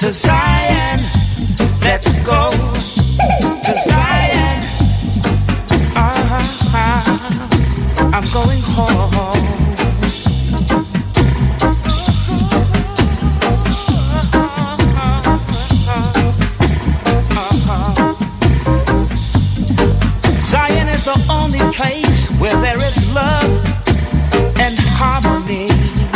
Zion. Let's go to Zion. I'm going home. Zion is the only place where there is love and harmony.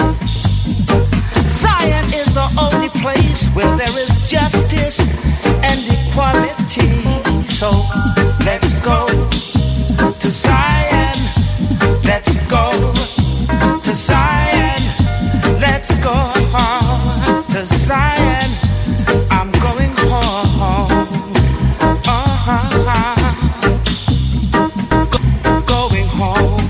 Zion is the only place where there is justice and equality. So let's go to Zion. Let's go to Zion. Let's go to Zion. I'm going home. Going home.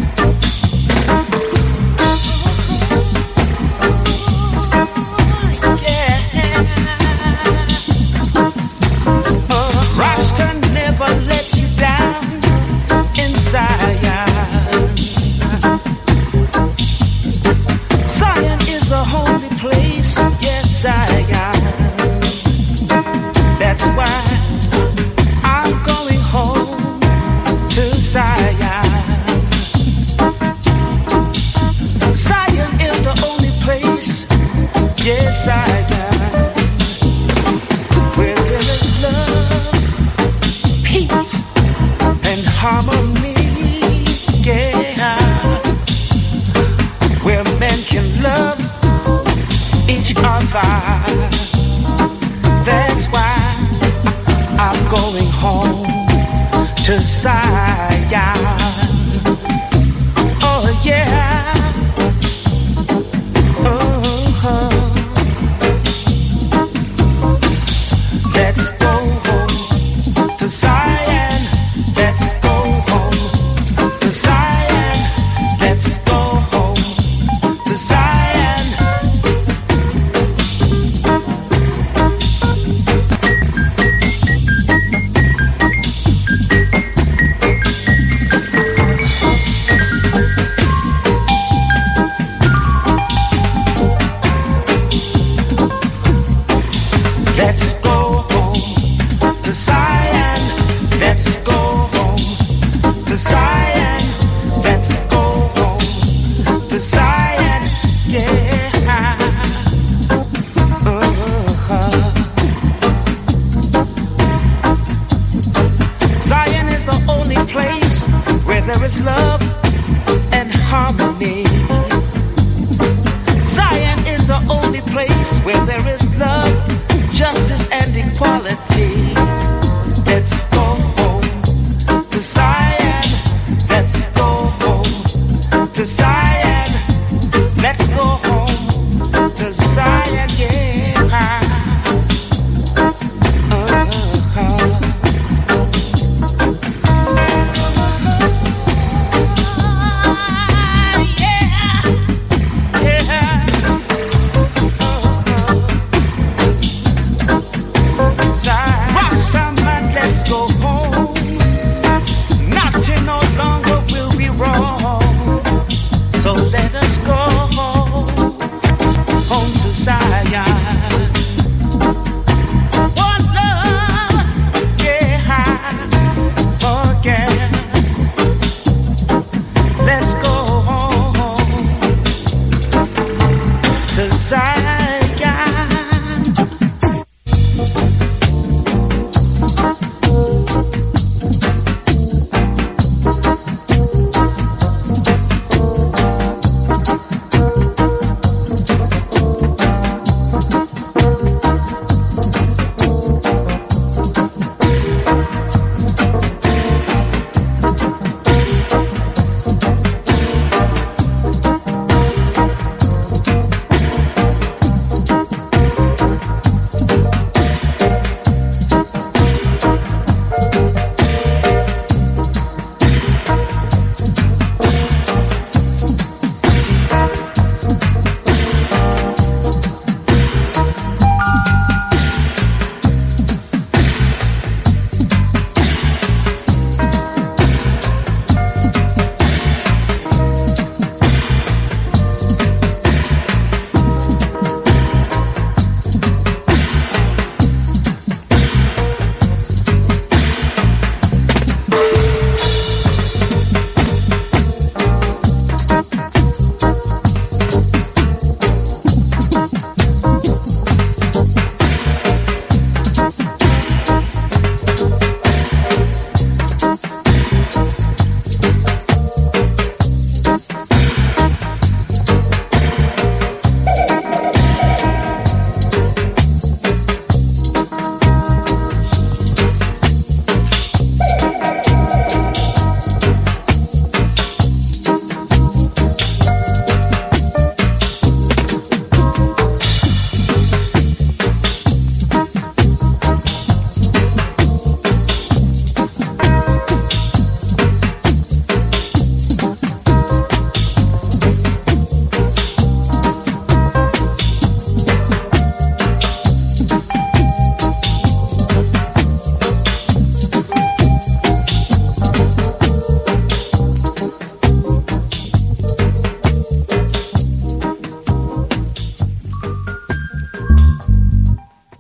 Rasta never let you down in Zion. Zion is a holy place, yes, Zion. That's why I'm going home to Zion. Zion is the only place, yes, Zion, where there is love, peace, and harmony, yeah, where men can love each other. That's why I'm going home to Zion. Oh yeah. Let's go home to Zion. Let's go home to Zion. Let's go home to Zion. Let's go home to Zion. Let's go home to Zion. Let's go home to Zion. Yeah. Zion is the only place where there is love and harmony. Zion is the only place where there is love, justice and equality.